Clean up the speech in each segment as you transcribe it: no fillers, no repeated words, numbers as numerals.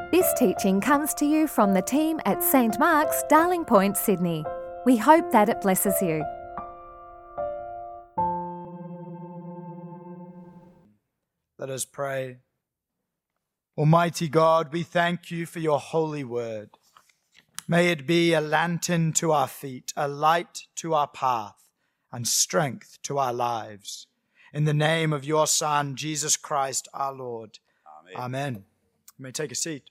This teaching comes to you from the team at St Mark's, Darling Point, Sydney. We hope that it blesses you. Let us pray. Almighty God, we thank you for your holy word. May it be a lantern to our feet, a light to our path, and strength to our lives. In the name of your Son, Jesus Christ, our Lord. Amen. Amen. You may take a seat.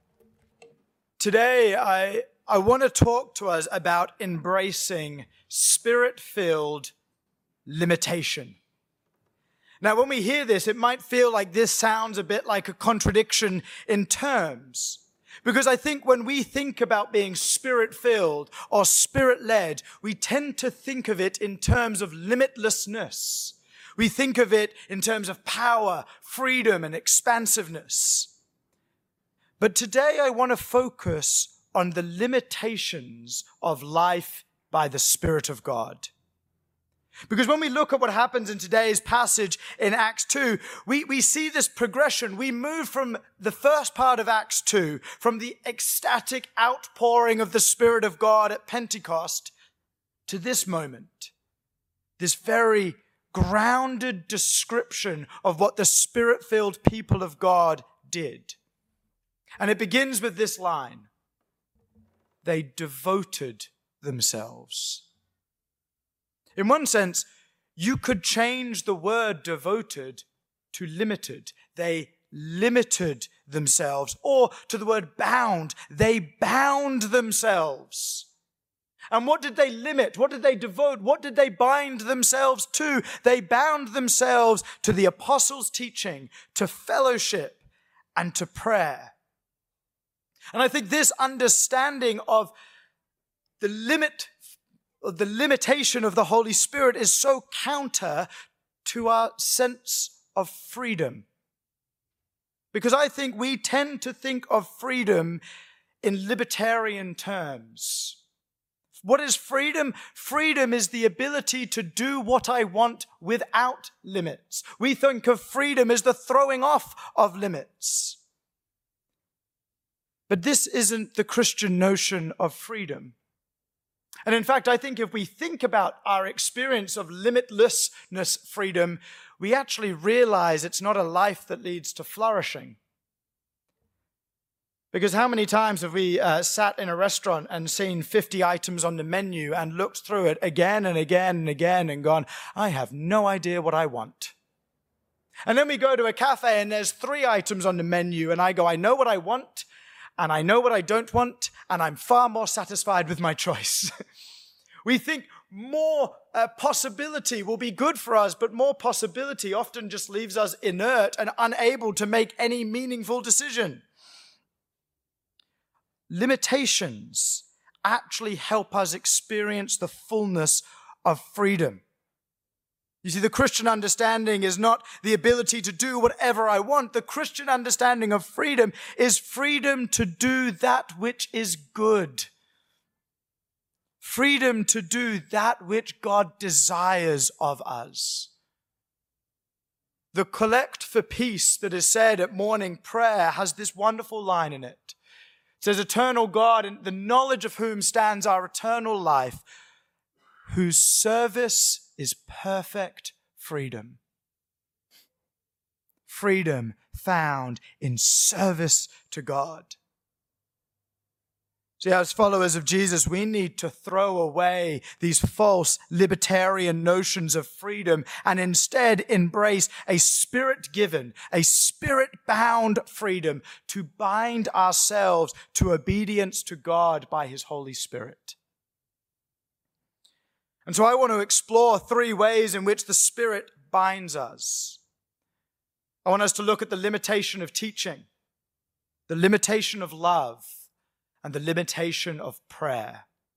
Today, I want to talk to us about embracing spirit-filled limitation. Now, when we hear this, it might feel like this sounds a bit like a contradiction in terms. Because I think when we think about being spirit-filled or spirit-led, we tend to think of it in terms of limitlessness. We think of it in terms of power, freedom, and expansiveness. But today I want to focus on the limitations of life by the Spirit of God. Because when we look at what happens in today's passage in Acts 2, we see this progression. We move from the first part of Acts 2, from the ecstatic outpouring of the Spirit of God at Pentecost, to this moment, this very grounded description of what the Spirit-filled people of God did. And it begins with this line: they devoted themselves. In one sense, you could change the word devoted to limited. They limited themselves. Or to the word bound, they bound themselves. And what did they limit? What did they devote? What did they bind themselves to? They bound themselves to the apostles' teaching, to fellowship, and to prayer. And I think this understanding of the limitation of the Holy Spirit is so counter to our sense of freedom. Because I think we tend to think of freedom in libertarian terms. What is freedom? Freedom is the ability to do what I want without limits. We think of freedom as the throwing off of limits. But this isn't the Christian notion of freedom. And in fact, I think if we think about our experience of limitlessness freedom, we actually realize it's not a life that leads to flourishing. Because how many times have we sat in a restaurant and seen 50 items on the menu and looked through it again and again and again and gone, I have no idea what I want. And then we go to a cafe and there's 3 items on the menu and I go, I know what I want and I know what I don't want, and I'm far more satisfied with my choice. We think more possibility will be good for us, but more possibility often just leaves us inert and unable to make any meaningful decision. Limitations actually help us experience the fullness of freedom. You see, the Christian understanding is not the ability to do whatever I want. The Christian understanding of freedom is freedom to do that which is good. Freedom to do that which God desires of us. The collect for peace that is said at morning prayer has this wonderful line in it. It says, eternal God, in the knowledge of whom stands our eternal life, whose service is perfect freedom. Freedom found in service to God. See, as followers of Jesus, we need to throw away these false libertarian notions of freedom and instead embrace a spirit-given, a spirit-bound freedom to bind ourselves to obedience to God by His Holy Spirit. And so I want to explore 3 ways in which the Spirit binds us. I want us to look at the limitation of teaching, the limitation of love, and the limitation of prayer.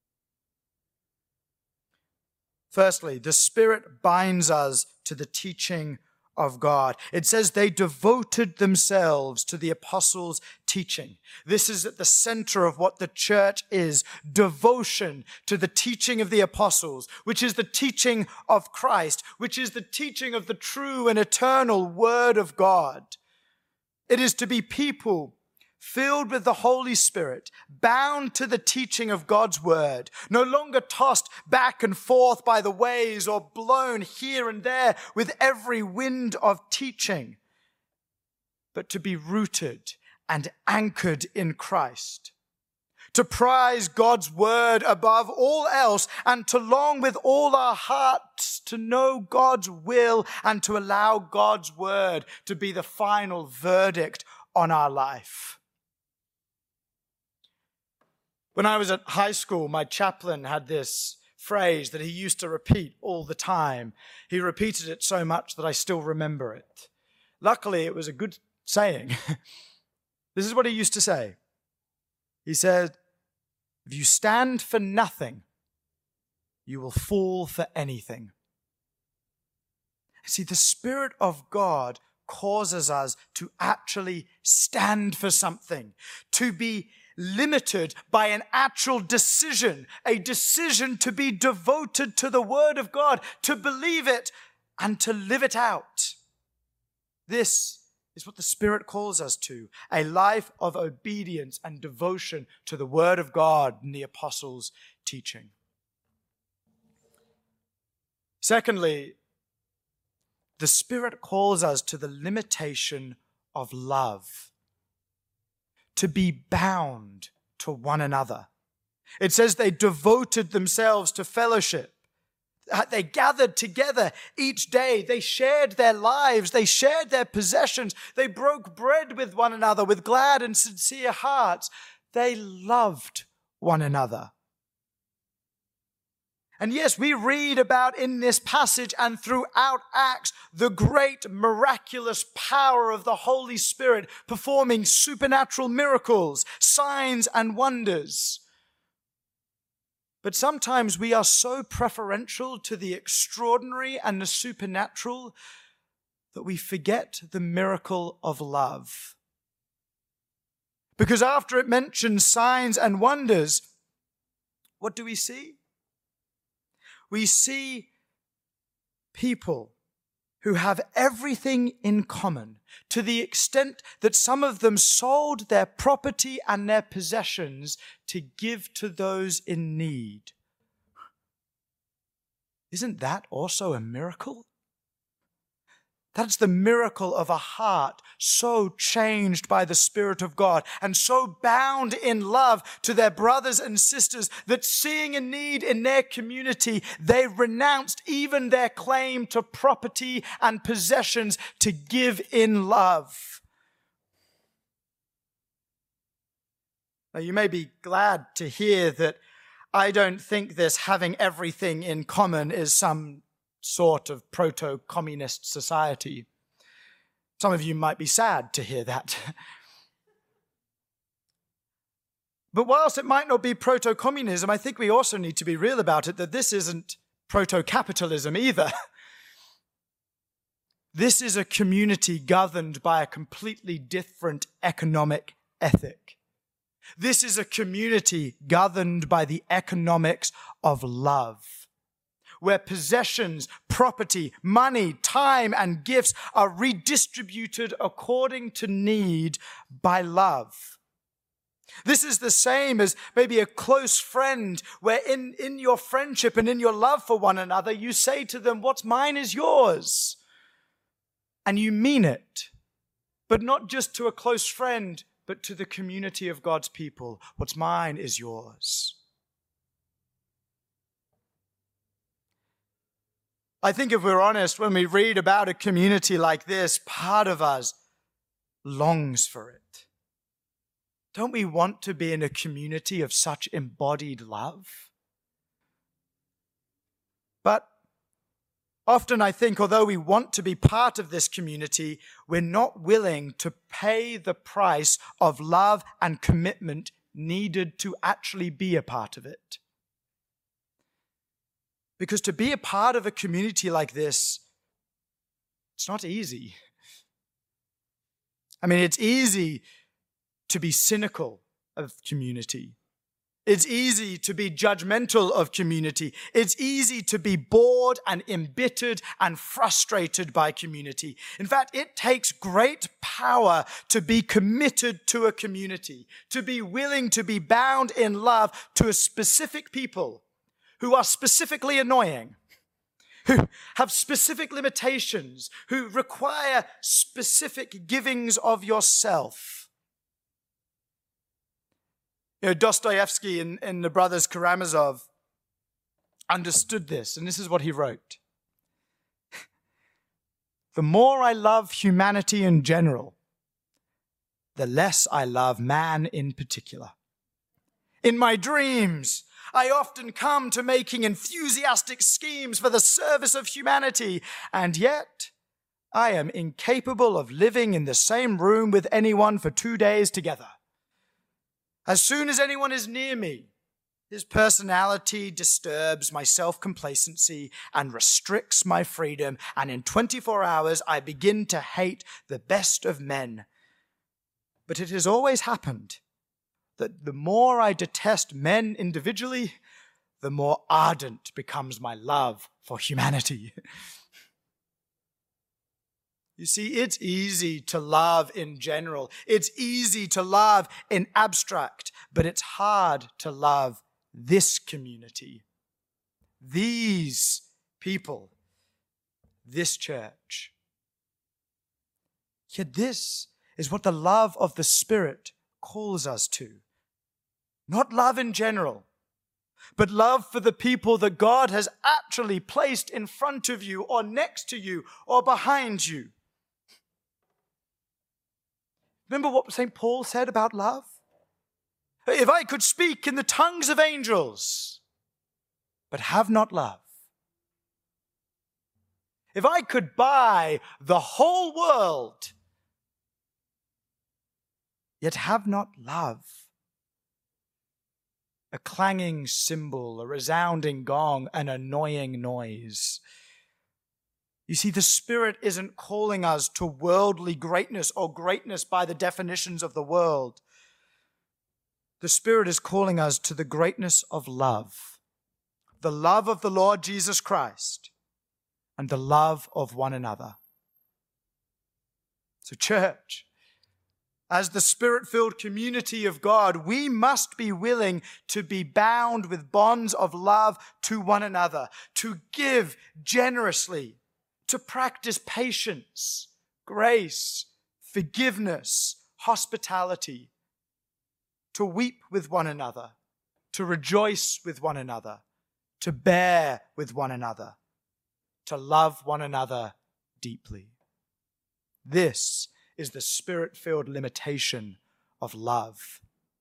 Firstly, the Spirit binds us to the teaching of God. It says they devoted themselves to the apostles' teaching. This is at the center of what the church is. Devotion to the teaching of the apostles, which is the teaching of Christ, which is the teaching of the true and eternal Word of God. It is to be people filled with the Holy Spirit, bound to the teaching of God's word, no longer tossed back and forth by the waves or blown here and there with every wind of teaching, but to be rooted and anchored in Christ, to prize God's word above all else and to long with all our hearts to know God's will and to allow God's word to be the final verdict on our life. When I was at high school, my chaplain had this phrase that he used to repeat all the time. He repeated it so much that I still remember it. Luckily, it was a good saying. This is what he used to say. He said, "If you stand for nothing, you will fall for anything." See, the Spirit of God causes us to actually stand for something, to be limited by an actual decision, a decision to be devoted to the Word of God, to believe it and to live it out. This is what the Spirit calls us to, a life of obedience and devotion to the Word of God and the apostles' teaching. Secondly, the Spirit calls us to the limitation of love, to be bound to one another. It says they devoted themselves to fellowship. They gathered together each day. They shared their lives. They shared their possessions. They broke bread with one another with glad and sincere hearts. They loved one another. And yes, we read about in this passage and throughout Acts the great miraculous power of the Holy Spirit performing supernatural miracles, signs and wonders. But sometimes we are so preferential to the extraordinary and the supernatural that we forget the miracle of love. Because after it mentions signs and wonders, what do we see? We see people who have everything in common to the extent that some of them sold their property and their possessions to give to those in need. Isn't that also a miracle? That's the miracle of a heart so changed by the Spirit of God and so bound in love to their brothers and sisters that seeing a need in their community, they renounced even their claim to property and possessions to give in love. Now, you may be glad to hear that I don't think this having everything in common is some sort of proto-communist society. Some of you might be sad to hear that. But whilst it might not be proto-communism, I think we also need to be real about it, that this isn't proto-capitalism either. This is a community governed by a completely different economic ethic. This is a community governed by the economics of love, where possessions, property, money, time, and gifts are redistributed according to need by love. This is the same as maybe a close friend where in your friendship and in your love for one another, you say to them, what's mine is yours. And you mean it, but not just to a close friend, but to the community of God's people. What's mine is yours. I think if we're honest, when we read about a community like this, part of us longs for it. Don't we want to be in a community of such embodied love? But often I think, although we want to be part of this community, we're not willing to pay the price of love and commitment needed to actually be a part of it. Because to be a part of a community like this, it's not easy. I mean, it's easy to be cynical of community. It's easy to be judgmental of community. It's easy to be bored and embittered and frustrated by community. In fact, it takes great power to be committed to a community, to be willing to be bound in love to a specific people who are specifically annoying, who have specific limitations, who require specific givings of yourself. Dostoevsky in The Brothers Karamazov understood this, and this is what he wrote. The more I love humanity in general, the less I love man in particular. In my dreams, I often come to making enthusiastic schemes for the service of humanity, and yet I am incapable of living in the same room with anyone for 2 days together. As soon as anyone is near me, his personality disturbs my self-complacency and restricts my freedom, and in 24 hours I begin to hate the best of men. But it has always happened that the more I detest men individually, the more ardent becomes my love for humanity. You see, it's easy to love in general. It's easy to love in abstract, but it's hard to love this community, these people, this church. Yet this is what the love of the Spirit calls us to. Not love in general, but love for the people that God has actually placed in front of you or next to you or behind you. Remember what St. Paul said about love? If I could speak in the tongues of angels, but have not love. If I could buy the whole world, yet have not love. A clanging cymbal, a resounding gong, an annoying noise. You see, the Spirit isn't calling us to worldly greatness or greatness by the definitions of the world. The Spirit is calling us to the greatness of love, the love of the Lord Jesus Christ, and the love of one another. So, church, as the Spirit-filled community of God, we must be willing to be bound with bonds of love to one another, to give generously, to practice patience, grace, forgiveness, hospitality, to weep with one another, to rejoice with one another, to bear with one another, to love one another deeply. This is the Spirit-filled limitation of love.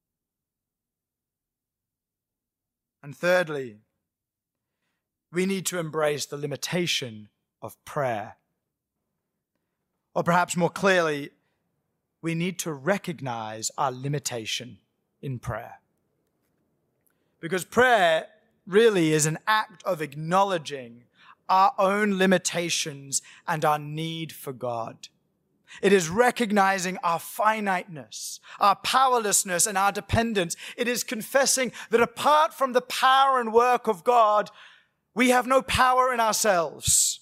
And thirdly, we need to embrace the limitation of prayer. Or perhaps more clearly, we need to recognize our limitation in prayer. Because prayer really is an act of acknowledging our own limitations and our need for God. It is recognizing our finiteness, our powerlessness, and our dependence. It is confessing that apart from the power and work of God, we have no power in ourselves.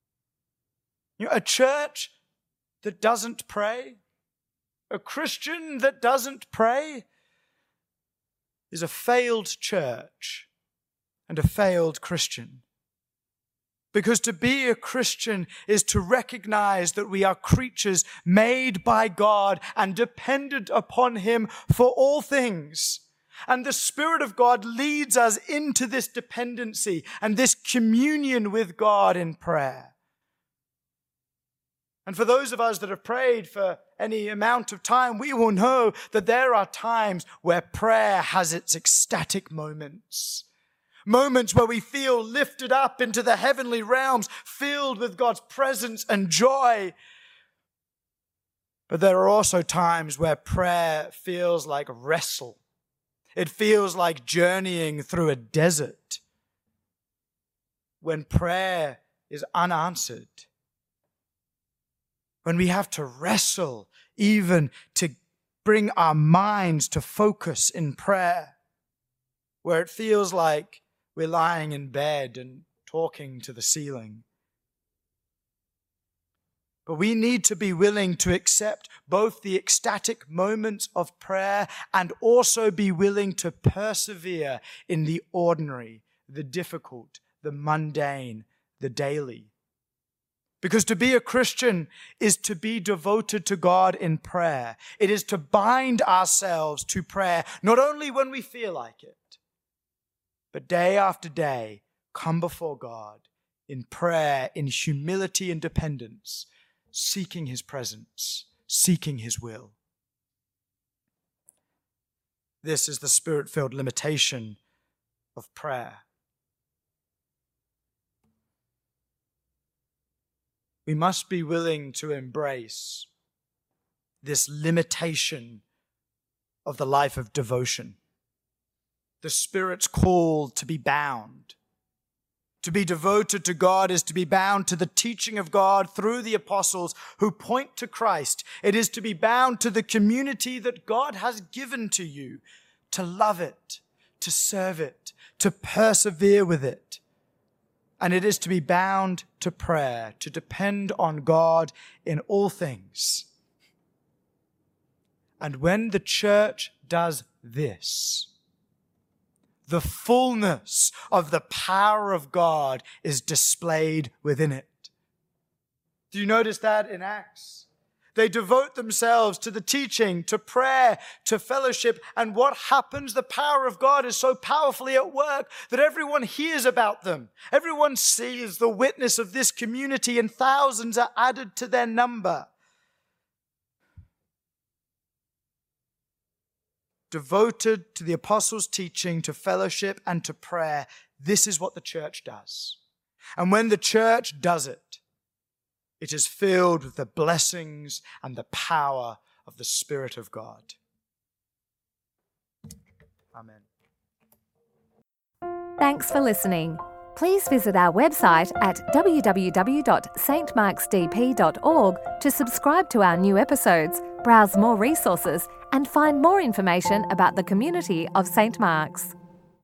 A church that doesn't pray, a Christian that doesn't pray, is a failed church and a failed Christian. Because to be a Christian is to recognize that we are creatures made by God and dependent upon Him for all things. And the Spirit of God leads us into this dependency and this communion with God in prayer. And for those of us that have prayed for any amount of time, we will know that there are times where prayer has its ecstatic moments. Moments where we feel lifted up into the heavenly realms, filled with God's presence and joy. But there are also times where prayer feels like wrestle. It feels like journeying through a desert. When prayer is unanswered. When we have to wrestle even to bring our minds to focus in prayer. where it feels like we're lying in bed and talking to the ceiling. But we need to be willing to accept both the ecstatic moments of prayer and also be willing to persevere in the ordinary, the difficult, the mundane, the daily. Because to be a Christian is to be devoted to God in prayer. It is to bind ourselves to prayer, not only when we feel like it, but day after day, come before God in prayer, in humility and dependence, seeking His presence, seeking His will. This is the Spirit-filled limitation of prayer. We must be willing to embrace this limitation of the life of devotion. The Spirit's call to be bound. To be devoted to God is to be bound to the teaching of God through the apostles who point to Christ. It is to be bound to the community that God has given to you, to love it, to serve it, to persevere with it. And it is to be bound to prayer, to depend on God in all things. And when the church does this, the fullness of the power of God is displayed within it. Do you notice that in Acts? They devote themselves to the teaching, to prayer, to fellowship. And what happens? The power of God is so powerfully at work that everyone hears about them. Everyone sees the witness of this community, and thousands are added to their number. Devoted to the apostles' teaching, to fellowship, and to prayer. This is what the church does. And when the church does it, it is filled with the blessings and the power of the Spirit of God. Amen. Thanks for listening. Please visit our website at www.stmarksdp.org to subscribe to our new episodes, browse more resources, and find more information about the community of St. Mark's.